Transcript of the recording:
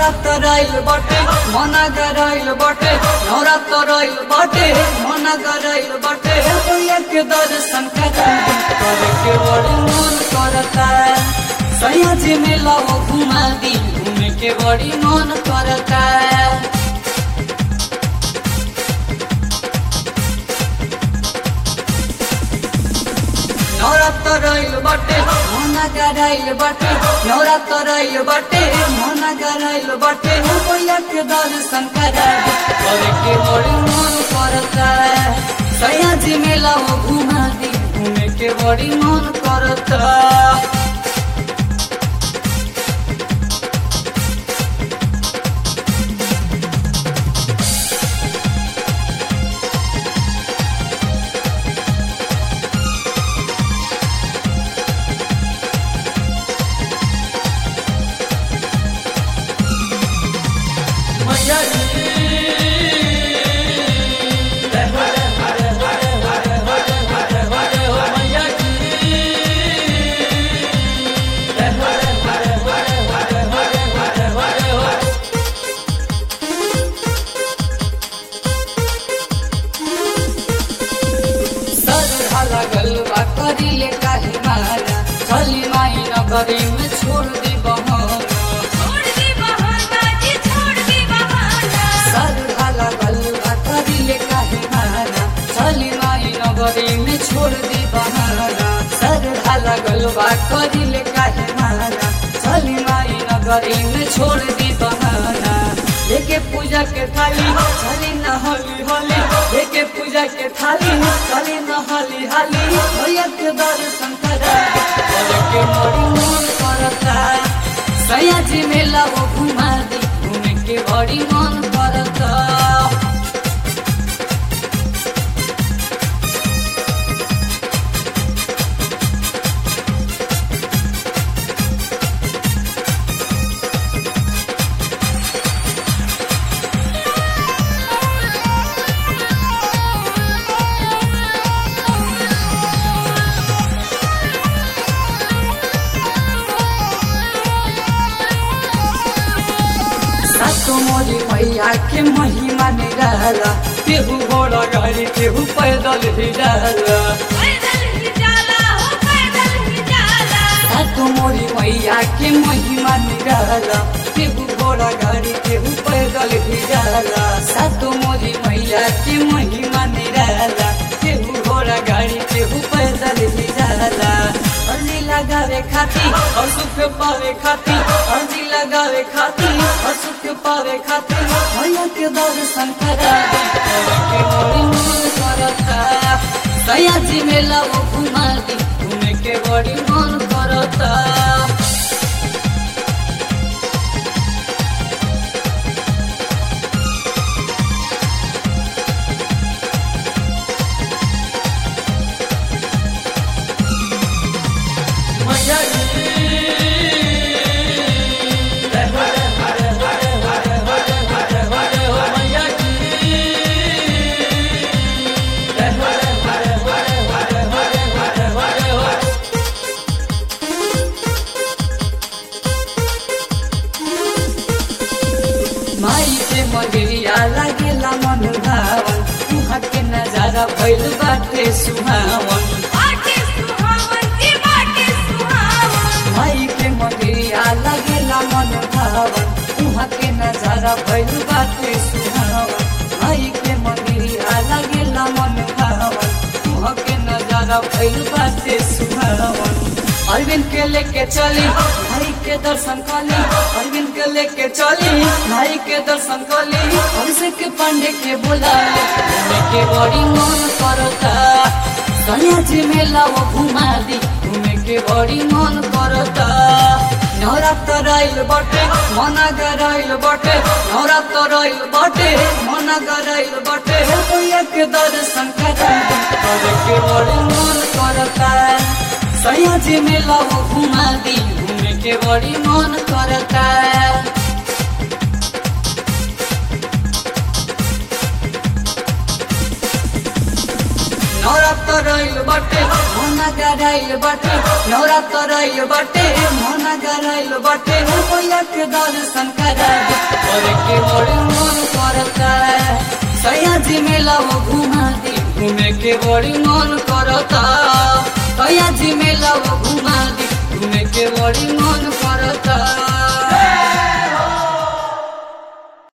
नवरात्र आइल बाटे मन गराइल बाटे नवरात्र आइल बाटे मन गराइल बाटे भैया के दर्शन करे के बड़ी मन करता सैया जी मेला घुमा दी घूमे के बड़ी मन करता नवरात्र आइल बाटे मन गराइल बाटे नवरात्र आइल बाटे मन गराइल बाटे भैया के दर्शन करे के बड़ी मन करता सैया जी मेला घुमा दी घूमे के बड़ी मन करता करिले काहे मारा चली माई नगरी में छोड़ दी बहाना जी छोड़ दी बहाना सर ढाला गलबा करिले काहे मारा चली माई नगरी में छोड़ दी बहाना सर ढाला गलबा करिले काहे मारा चली माई नगरी में छोड़ दी बहाना लेके पूजा के थाली चली न होली होली लेके पूजा के थाली चली न होली हाली भैया के दर्शन करे के बड़ी मन करता सैया जी मेला घुमा दी घूमे के बड़ी मन करता मोरी मैया के महिमा निराला केहू घोड़ा गाड़ी केहू पैदल ही जाला मोरी मैया के महिमा निराला केहू घोड़ा गाड़ी केहू पैदल ही जाला सातो मोरी मैया के महिमा निराला केहू घोड़ा गाड़ी केहू पैदल ही जाला अर्जी लगावे खाती और सुख पावे खाती अर्जी लगावे खाती और सुख पावे खाती भैया के दर्शन करे के बड़ी मन करता सैया जी मेला घुमा दी घूमे के बड़ी मन करता माई के मगरिया लागेला मन भावन तुहा के नजारा भइल बाटे सुहावन माई के मगरिया लागेला मन भावन तुहा के नजारा भइल बाटे सुहावन माई के मगरिया लागेला मन भावन तुहा के नजारा भइल बाटे सुहावन अरविंद के लेके चली भाई के दर्शन कली अरविंद के लेके चली भाई के दर्शन कली अभिषेक पांडे के बोला के बड़ी मन करता सैया जी मेला घुमा दी घूमे के बड़ी मन करता नवरात्र आइल बाटे मन गराइल बाटे नवरात्र आइल बाटे मन गराइल बाटे भैया के दर्शन करे के बड़ी मन करता सैया जी मेला घुमा दी घूमे के बड़ी मन करता नवरात्र कराइल बाटे मोना गराइल बाटे नवरात्र आइल बाटे मोना गराइल बाटे मैया के दर्शन करा दे और के बड़ी मन करता सयाजी मेला वो घुमा दी घूमे के बड़ी मन करता सयाजी मेला वो घुमा दी घूमे के बड़ी मन करता।